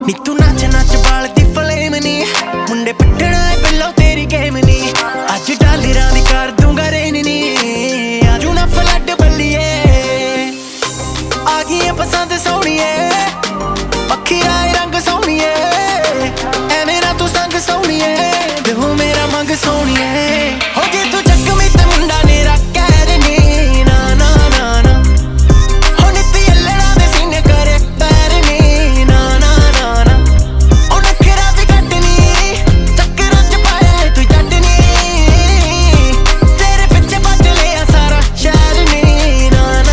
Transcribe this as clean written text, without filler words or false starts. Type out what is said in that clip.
ਨੀ ਤੂੰ ਨੱਚ ਨੱਚ ਬਾਲ ਦੀ ਫਲੇਮ ਨੀ ਮੁੰਡੇ ਪੱਟਣਾ ਏ ਬਿੱਲੋ ਤੇਰੀ ਗੇਮ ਨੀ ਅੱਜ ਡਾਲਰਾਂ ਦੀ ਕਰ ਦੂੰਗਾ ਰੇਨ ਨੀ ਆਜੂ ਨਾ ਫਲੱਡ ਬੱਲੀਏ ਆ ਗਈ ਏ ਪਸੰਦ ਸੋਹਣੀਏ।